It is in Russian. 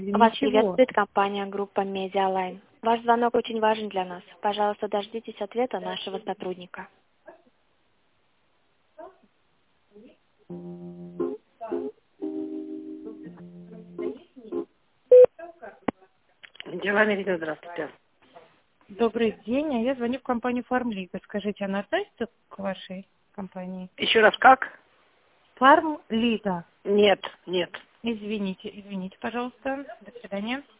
Вас Ничего. приветствует компания группа Медиалайн. Ваш звонок очень важен для нас. Пожалуйста, дождитесь ответа нашего сотрудника. Дела Мерида, здравствуйте. Добрый день, а я звоню в компанию Фармлига. Скажите, она относится к вашей компании? Еще раз как? Фармлига. Нет, нет. Извините, пожалуйста. До свидания.